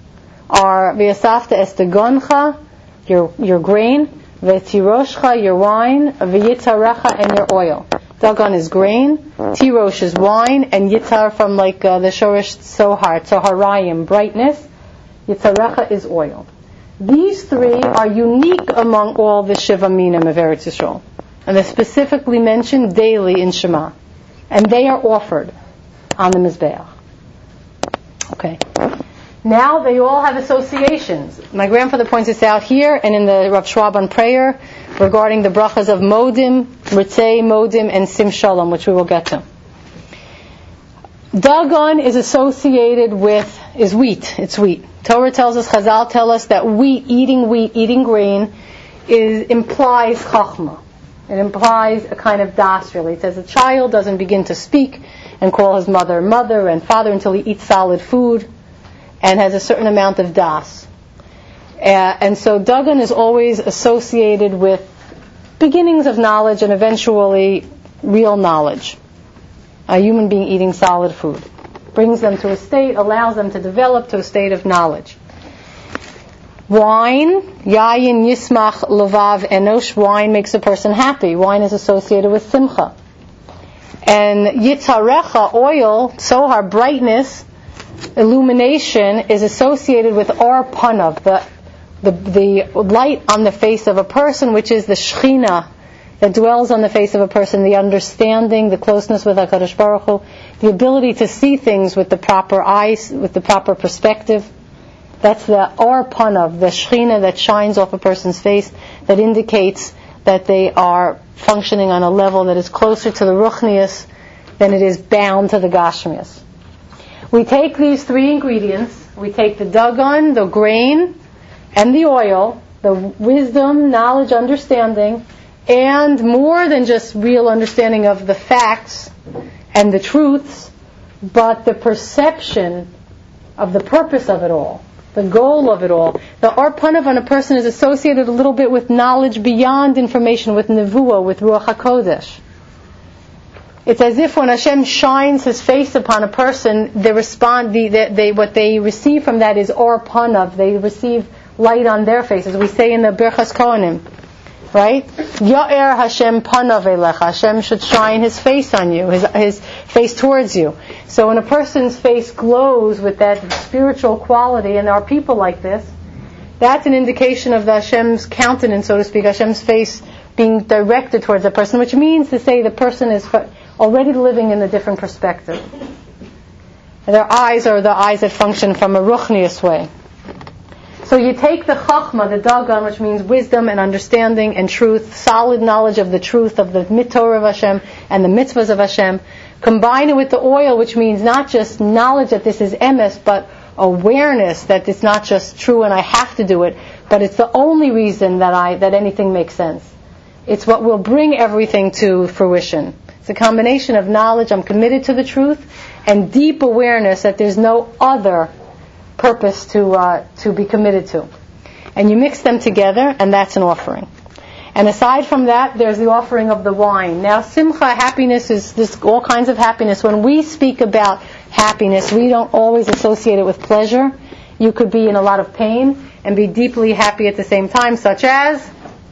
are v'yasafta estegoncha, your grain, v'tiroshcha, your wine, v'yitzarecha, and your oil. Dagon is grain, tirosh is wine, and yitzar from the shorish tzoharayim, brightness. Yitzarecha is oil. These three are unique among all the Shiva Minim of Eretz Yisrael. And they're specifically mentioned daily in Shema. And they are offered on the Mizbeach. Okay. Now they all have associations. My grandfather points this out here and in the Rav Schwab on prayer regarding the brachas of Modim, Ritzei, Modim, and Sim Shalom, which we will get to. Dagon is associated with, is wheat. It's wheat. Torah tells us, Chazal tell us that eating grain, implies chachma. It implies a kind of das, really. It says a child doesn't begin to speak and call his mother and father until he eats solid food and has a certain amount of das. And so Dagon is always associated with beginnings of knowledge and eventually real knowledge. A human being eating solid food brings them to a state, allows them to develop to a state of knowledge. Wine, yayin yismach levav enosh, wine makes a person happy. Wine is associated with simcha. And yitzarecha, oil, sohar, brightness, illumination, is associated with or panav, the light on the face of a person, which is the Shechina that dwells on the face of a person, the understanding, the closeness with HaKadosh Baruch Hu, the ability to see things with the proper eyes, with the proper perspective. That's the or panav, the Shechina that shines off a person's face, that indicates that they are functioning on a level that is closer to the Ruchnius than it is bound to the Gashmius. We take these three ingredients, we take the Dagon, the grain, and the oil, the wisdom, knowledge, understanding, and more than just real understanding of the facts and the truths, but the perception of the purpose of it all, the goal of it all. The arpanav on a person is associated a little bit with knowledge beyond information, with nevuah, with Ruach HaKodesh. It's as if when Hashem shines His face upon a person, what they receive from that is arpanav. They receive light on their faces. We say in the Birchas Kohanim, right? Ya'er Hashem panav elecha. Hashem should shine His face on you, His face towards you. So when a person's face glows with that spiritual quality, and there are people like this, that's an indication of the Hashem's countenance, so to speak, Hashem's face being directed towards that person, which means to say the person is already living in a different perspective. And their eyes are the eyes that function from a ruchnius way. So you take the chachma, the dagan, which means wisdom and understanding and truth, solid knowledge of the truth of the mitzvah of Hashem and the mitzvahs of Hashem, combine it with the oil, which means not just knowledge that this is emes, but awareness that it's not just true and I have to do it, but it's the only reason that anything makes sense. It's what will bring everything to fruition. It's a combination of knowledge, I'm committed to the truth, and deep awareness that there's no other purpose to be committed to. And you mix them together, and that's an offering. And aside from that, there's the offering of the wine. Now, simcha, happiness, there's all kinds of happiness. When we speak about happiness, we don't always associate it with pleasure. You could be in a lot of pain and be deeply happy at the same time, such as,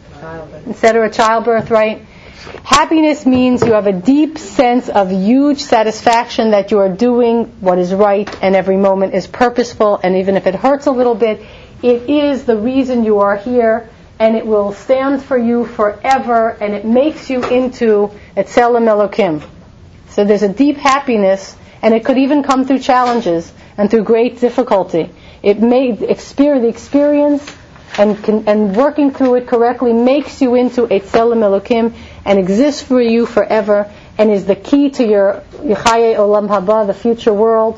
etc., childbirth, right? Happiness means you have a deep sense of huge satisfaction that you are doing what is right, and every moment is purposeful, and even if it hurts a little bit, it is the reason you are here, and it will stand for you forever, and it makes you into Etzelem Elokim. So there's a deep happiness, and it could even come through challenges and through great difficulty. It may the experience and working through it correctly makes you into Etzelem Elokim and exists for you forever and is the key to your Chaye Olam Haba, the future world.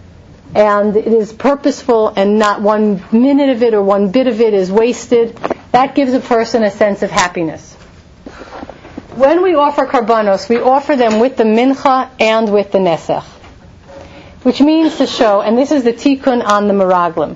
And it is purposeful, and not 1 minute of it or 1 bit of it is wasted. That gives a person a sense of happiness. When we offer karbanos, we offer them with the mincha and with the nesach, which means to show, and this is the tikkun on the meraglim.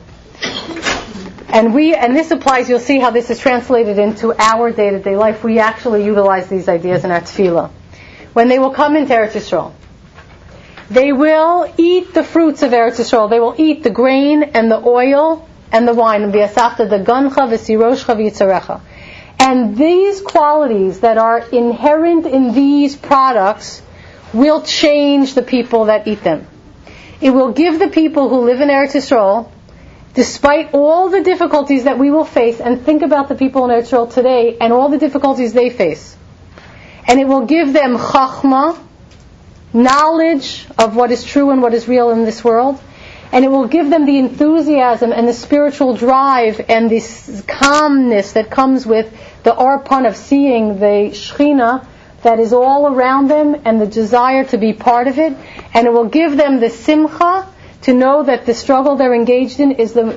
And this applies, you'll see how this is translated into our day-to-day life. We actually utilize these ideas in our tefillah. When they will come into Eretz Yisrael, they will eat the fruits of Eretz Yisrael. They will eat the grain and the oil and the wine. V'yasafta dagancha v'siroshcha v'yitzarecha. And these qualities that are inherent in these products will change the people that eat them. It will give the people who live in Eretz Yisrael, despite all the difficulties that we will face, and think about the people in Eretz Yisrael today and all the difficulties they face. And it will give them chachma, knowledge of what is true and what is real in this world. And it will give them the enthusiasm and the spiritual drive and this calmness that comes with the arpan of seeing the Shekhinah that is all around them and the desire to be part of it. And it will give them the simcha to know that the struggle they're engaged in is the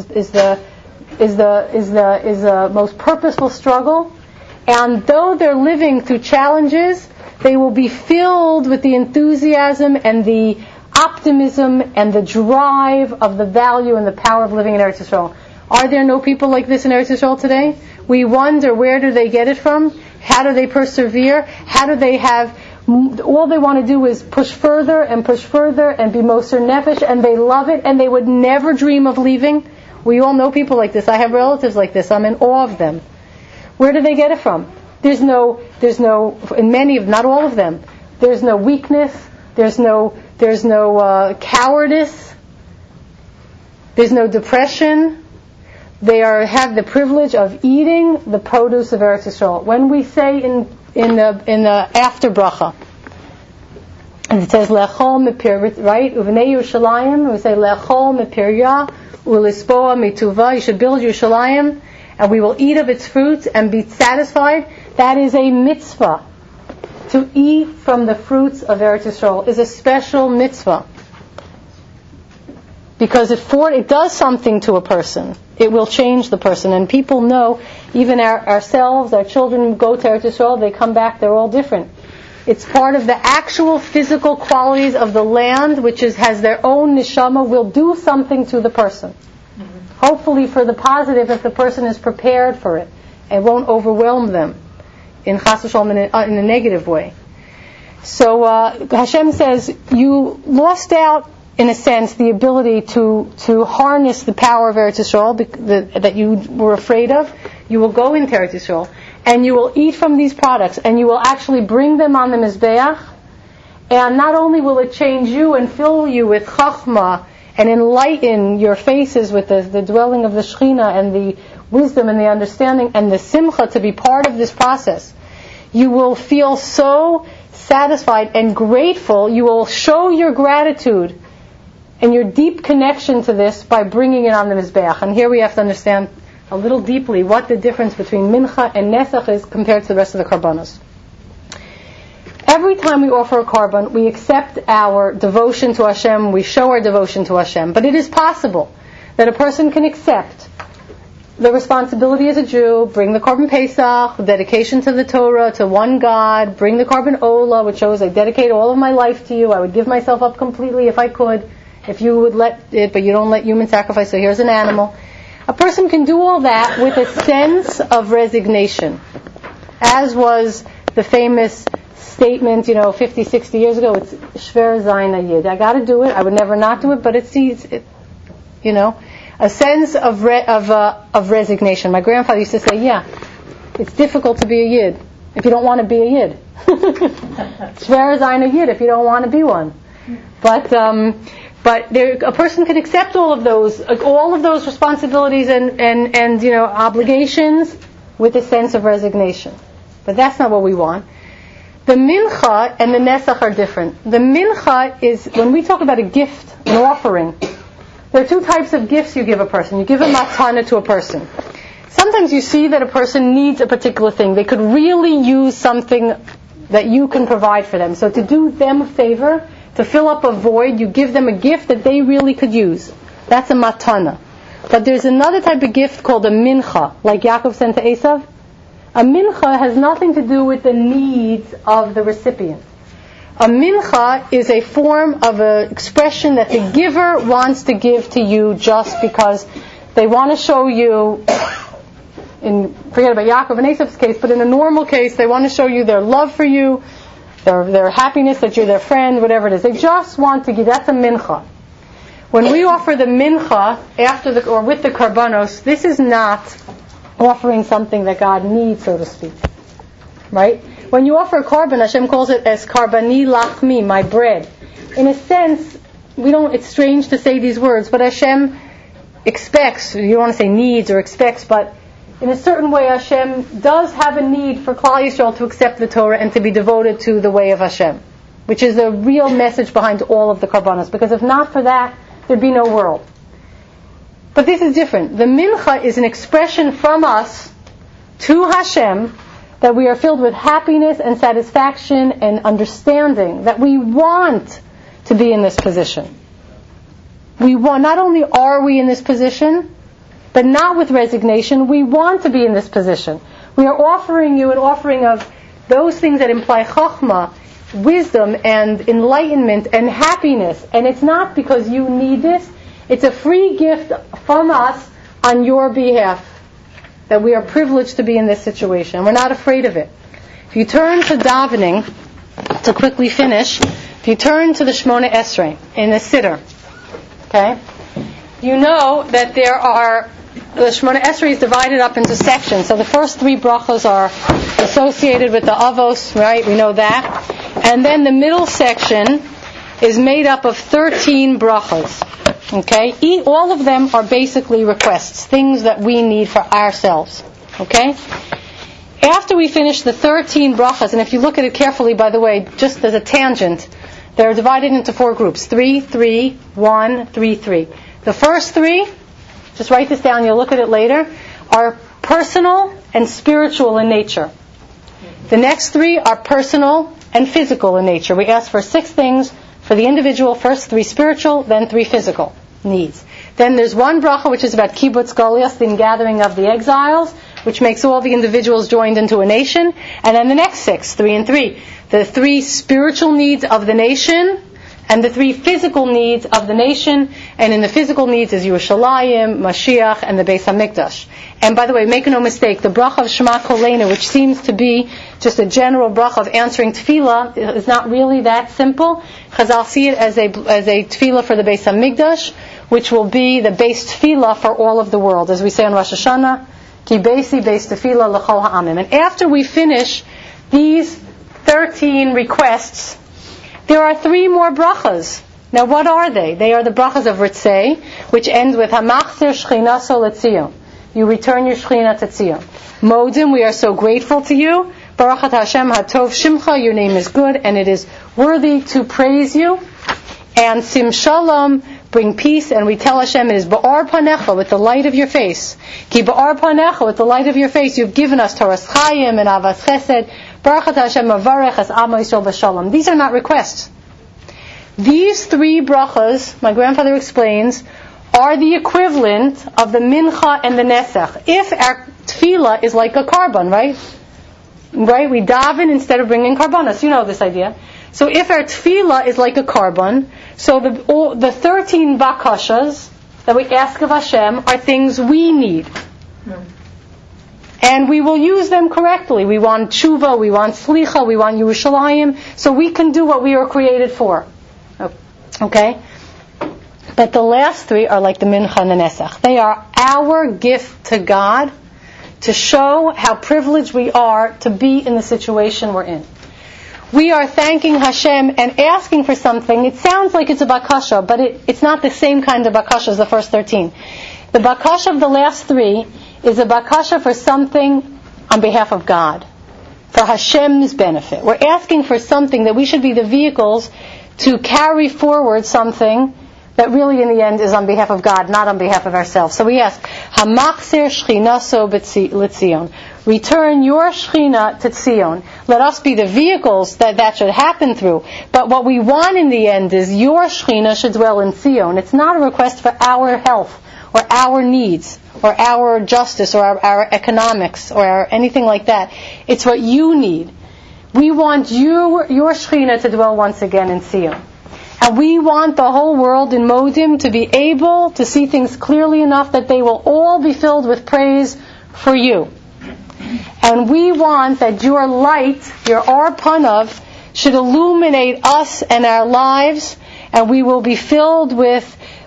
most purposeful struggle. And though they're living through challenges, they will be filled with the enthusiasm and the optimism and the drive of the value and the power of living in Eretz Yisrael. Are there no people like this in Eretz Yisrael today? We wonder, where do they get it from? How do they persevere? How do they have, all they want to do is push further and be moser nefesh, and they love it, and they would never dream of leaving? We all know people like this. I have relatives like this. I'm in awe of them. Where do they get it from? There's no, in many of, not all of them, there's no weakness, there's no cowardice, there's no depression. They have the privilege of eating the produce of Eretz Yisrael. When we say in the after bracha, and it says lechol mepir, right? Uvnei Yerushalayim, we say lechol mepirya ulispoa mituva. You should build Yerushalayim, and we will eat of its fruits and be satisfied. That is a mitzvah. To eat from the fruits of Eretz Yisrael is a special mitzvah. Because it does something to a person. It will change the person. And people know, even ourselves, our children who go to Eretz Yisrael, they come back, they're all different. It's part of the actual physical qualities of the land, which has their own neshama, will do something to the person. Hopefully for the positive, if the person is prepared for it. It won't overwhelm them in chas v'shalom in a negative way. So Hashem says, you lost out, in a sense, the ability to harness the power of Eretz Yisrael that you were afraid of. You will go into Eretz Yisrael, and you will eat from these products, and you will actually bring them on the Mizbeach, and not only will it change you and fill you with chachma, and enlighten your faces with the dwelling of the Shekhinah, and the wisdom and the understanding, and the simcha to be part of this process. You will feel so satisfied and grateful. You will show your gratitude and your deep connection to this by bringing it on the Mizbeach. And here we have to understand a little deeply what the difference between mincha and nesach is compared to the rest of the karbanos. Every time we offer a karban, we accept our devotion to Hashem, we show our devotion to Hashem. But it is possible that a person can accept the responsibility as a Jew, bring the Korban Pesach, dedication to the Torah, to one God, bring the Korban Ola, which shows I dedicate all of my life to you, I would give myself up completely if I could, if you would let it, but you don't let human sacrifice, so here's an animal. A person can do all that with a sense of resignation. As was the famous statement, 50, 60 years ago, it's Shver Zayin Yid. I got to do it, I would never not do it, but a sense of resignation. My grandfather used to say, it's difficult to be a Yid if you don't want to be a Yid. Shver Zayin Yid if you don't want to be one. But a person can accept all of those responsibilities and obligations with a sense of resignation. But that's not what we want. The mincha and the nesach are different. The mincha is, when we talk about a gift, an offering, there are two types of gifts you give a person. You give a matana to a person. Sometimes you see that a person needs a particular thing. They could really use something that you can provide for them. So to do them a favor, to fill up a void, you give them a gift that they really could use. That's a matana. But there's another type of gift called a mincha, like Yaakov sent to Esav. A mincha has nothing to do with the needs of the recipient. A mincha is a form of an expression that the giver wants to give to you just because they want to show you, forget about Yaakov and Esav's case, but in a normal case, they want to show you their love for you, their happiness that you're their friend, whatever it is. They just want to give. That's a mincha. When we offer the mincha or with the karbanos, this is not offering something that God needs, so to speak. Right? When you offer a karban, Hashem calls it as karbani lachmi, my bread. In a sense, it's strange to say these words, but Hashem expects, you don't want to say needs or expects, but in a certain way Hashem does have a need for Klal Yisrael to accept the Torah and to be devoted to the way of Hashem, which is the real message behind all of the karbanos, because if not for that, there'd be no world. But this is different. The mincha is an expression from us to Hashem that we are filled with happiness and satisfaction and understanding, that we want to be in this position. Not only are we in this position, but not with resignation, we want to be in this position. We are offering you an offering of those things that imply chokhmah, wisdom and enlightenment and happiness. And it's not because you need this, it's a free gift from us on your behalf, that we are privileged to be in this situation. We're not afraid of it. If you turn to davening, to quickly finish, if you turn to the Shemona Esrei in the Siddur, okay, you know that the Shemona Esrei is divided up into sections. So the first 3 brachos are associated with the avos, right? We know that. And then the middle section is made up of 13 brachos. Okay? All of them are basically requests, things that we need for ourselves. Okay? After we finish the 13 brachas, and if you look at it carefully, by the way, just as a tangent, they're divided into 4 groups. 3, 3, 1, 3, 3. The first 3, just write this down, you'll look at it later, are personal and spiritual in nature. The next 3 are personal and physical in nature. We ask for 6 things for the individual, first 3 spiritual, then 3 physical needs. Then there's 1 bracha which is about kibbutz goliath, the gathering of the exiles, which makes all the individuals joined into a nation. And then the next 6, 3 and 3. The 3 spiritual needs of the nation, and the 3 physical needs of the nation. And in the physical needs is Yerushalayim, Mashiach, and the Beis HaMikdash. And by the way, make no mistake, the bracha of Shema Kolenu, which seems to be just a general bracha of answering tefillah, is not really that simple. Chazal see it as a tefillah for the Beis HaMikdash, which will be the base tefillah for all of the world. As we say on Rosh Hashanah, Ki beisi beis tefillah l'chol ha'amim. And after we finish these 13 requests, there are 3 more brachas. Now what are they? They are the brachas of Ritzei, which ends with Hamachzir Shechinaso L'Tzion. You return your Shechina to Tzion. Modim, we are so grateful to you. Baruch Hashem Hatov Shimcha, your name is good and it is worthy to praise you. And Sim Shalom, bring peace, and we tell Hashem it is Ba'ar Panecha, with the light of your face. Ki Ba'ar Panecha, with the light of your face, you've given us Toras Chaim and Avas Chesed. Baruch Hashem Avarech as Amo Yisrael B'Shalom. These are not requests. These 3 brachas, my grandfather explains, are the equivalent of the mincha and the nesach. If our tefillah is like a karban, right? Right? We daven instead of bringing karbanos. You know this idea. So if our tefillah is like a karban, so the 13 bakashas that we ask of Hashem are things we need. And we will use them correctly. We want tshuva, we want slicha, we want Yerushalayim, so we can do what we were created for. Okay? But the last 3 are like the mincha and the nesach. They are our gift to God to show how privileged we are to be in the situation we're in. We are thanking Hashem and asking for something. It sounds like it's a bakasha, but it's not the same kind of bakasha as the first 13. The bakasha of the last 3 is a bakasha for something on behalf of God, for Hashem's benefit. We're asking for something that we should be the vehicles to carry forward something that really in the end is on behalf of God, not on behalf of ourselves. So we ask, Hamachzir Shechinaso L'Tzion. Return your Shechina to Tzion. Let us be the vehicles that should happen through. But what we want in the end is your Shechina should dwell in Tzion. It's not a request for our health, or our needs, or our justice, or our economics, or anything like that. It's what you need. We want your Shechina to dwell once again in Tzion. And we want the whole world in Modim to be able to see things clearly enough that they will all be filled with praise for you. And we want that your light, your Or Panav, should illuminate us and our lives, and we will be filled with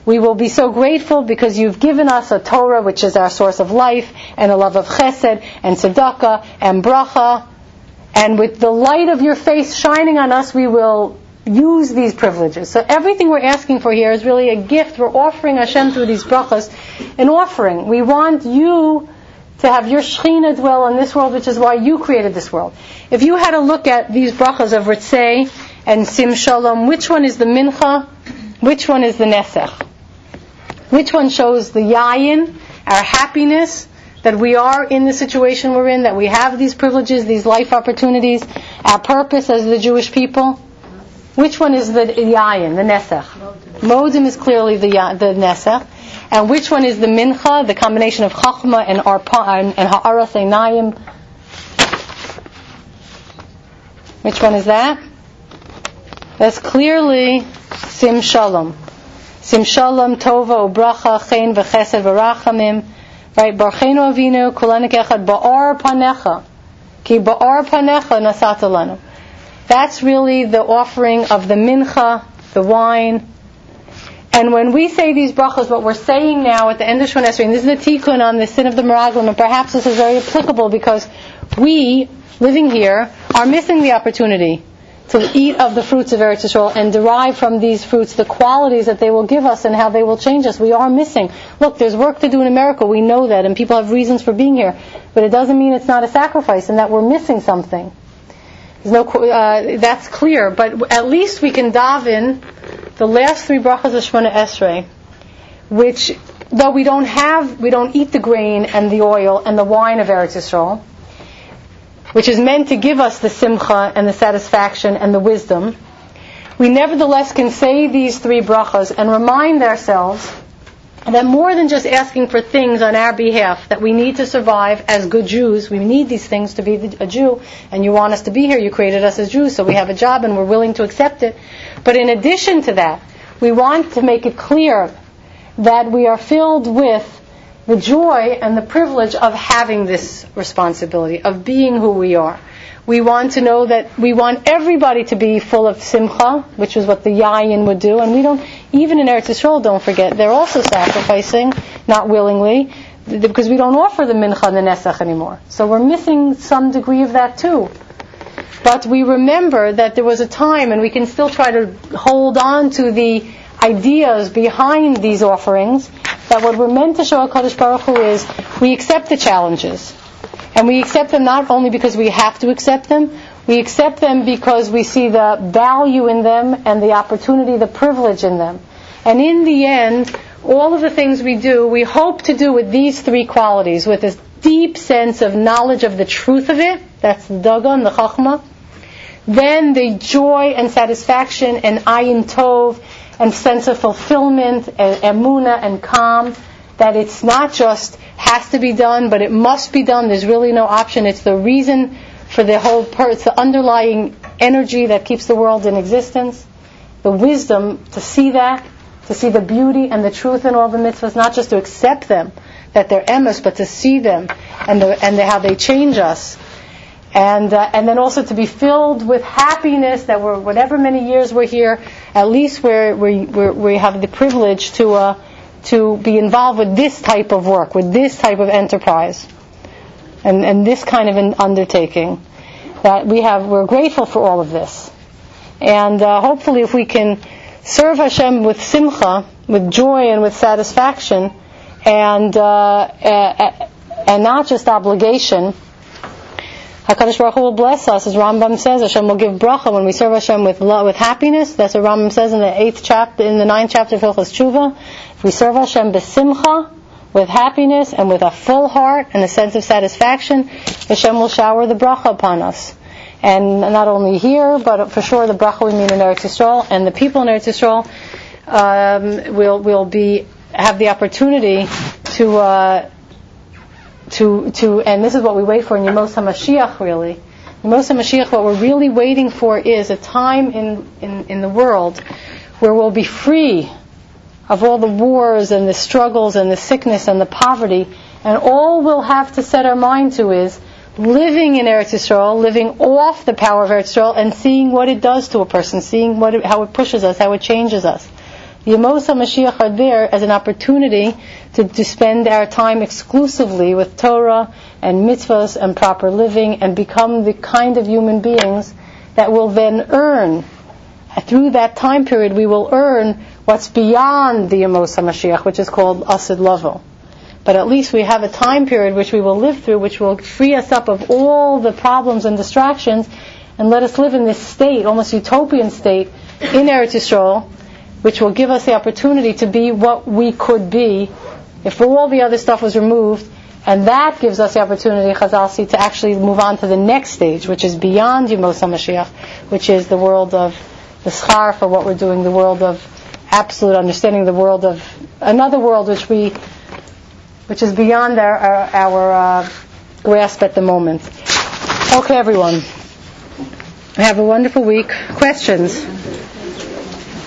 We will be so grateful because you've given us a Torah, which is our source of life, and a love of chesed, and tzedakah, and bracha. And with the light of your face shining on us, we will use these privileges. So everything we're asking for here is really a gift. We're offering Hashem through these brachas an offering. We want you to have your Shekhinah dwell in this world, which is why you created this world. If you had to look at these brachas of Ritzei and Sim Shalom, which one is the Mincha? Which one is the Nesach? Which one shows the Yayin, our happiness, that we are in the situation we're in, that we have these privileges, these life opportunities, our purpose as the Jewish people? Which one is the Yayin, the Nesach? Modim is clearly the Nesach. And which one is the Mincha, the combination of Chachma and Ha'aras Einayim? Which one is that? That's clearly Sim Shalom. Sim Shalom, Tova, Ubracha, Chen, V'chesed, V'rachamim. Right? Barchenu Avinu, Kulanik Echad, Ba'ar Panecha. Ki Ba'ar Panecha Nasata Lanu. That's really the offering of the Mincha, the wine. And when we say these brachas, what we're saying now at the end of Shemona Esrei, and this is the tikkun on the sin of the Meraglim, and perhaps this is very applicable because we, living here, are missing the opportunity to eat of the fruits of Eretz Yisrael and derive from these fruits the qualities that they will give us and how they will change us. We are missing. Look, there's work to do in America. We know that, and people have reasons for being here. But it doesn't mean it's not a sacrifice and that we're missing something. That's clear. But at least we can daven the last three brachas of Shemona Esrei, which, though we don't eat the grain and the oil and the wine of Eretz Yisrael, which is meant to give us the simcha and the satisfaction and the wisdom, we nevertheless can say these three brachas and remind ourselves that more than just asking for things on our behalf that we need to survive as good Jews, we need these things to be a Jew, and you want us to be here, you created us as Jews, so we have a job and we're willing to accept it. But in addition to that, we want to make it clear that we are filled with the joy and the privilege of having this responsibility, of being who we are. We want to know that we want everybody to be full of simcha, which is what the yayin would do. And we don't, even in Eretz Yisrael, don't forget, they're also sacrificing, not willingly, because we don't offer the mincha and the nesach anymore. So we're missing some degree of that too. But we remember that there was a time, and we can still try to hold on to the ideas behind these offerings, that what we're meant to show HaKadosh Baruch Hu is we accept the challenges. And we accept them not only because we have to accept them, we accept them because we see the value in them and the opportunity, the privilege in them. And in the end, all of the things we do, we hope to do with these three qualities, with this deep sense of knowledge of the truth of it, that's the dagan, the chachma, then the joy and satisfaction and ayin tov, and sense of fulfillment, and emunah, and calm, that it's not just has to be done, but it must be done. There's really no option. It's the reason for the whole it's the underlying energy that keeps the world in existence. The wisdom to see that, to see the beauty and the truth in all the mitzvahs, not just to accept them, that they're emes, but to see them and how they change us. And then also to be filled with happiness that we're, whatever many years we're here, at least we have the privilege to be involved with this type of work, with this type of enterprise, and this kind of an undertaking. That we're grateful for all of this, and hopefully, if we can serve Hashem with simcha, with joy, and with satisfaction, and not just obligation, HaKadosh Baruch Hu will bless us. As Rambam says, Hashem will give bracha when we serve Hashem with happiness. That's what Rambam says in the 9th chapter of Hilchos Tshuva. If we serve Hashem b'simcha, with happiness and with a full heart and a sense of satisfaction, Hashem will shower the bracha upon us. And not only here, but for sure the bracha we mean in Eretz Yisrael, and the people in Eretz Yisrael will have the opportunity to and this is what we wait for in Yemos HaMashiach, really. Yemos HaMashiach, what we're really waiting for is a time in the world where we'll be free of all the wars and the struggles and the sickness and the poverty, and all we'll have to set our mind to is living in Eretz Yisrael, living off the power of Eretz Yisrael, and seeing what it does to a person, seeing how it pushes us, how it changes us. The Yemos HaMashiach are there as an opportunity to spend our time exclusively with Torah and mitzvahs and proper living and become the kind of human beings that will then earn. Through that time period, we will earn what's beyond the Yemos HaMashiach, which is called Asid Lavo. But at least we have a time period which we will live through, which will free us up of all the problems and distractions, and let us live in this state, almost utopian state, in Eretz Yisrael, which will give us the opportunity to be what we could be if all the other stuff was removed. And that gives us the opportunity, Chazal see, to actually move on to the next stage, which is beyond Yemos HaMashiach, which is the world of the schar for what we're doing, the world of absolute understanding, the world of another world which is beyond our grasp at the moment. Okay, everyone. Have a wonderful week. Questions?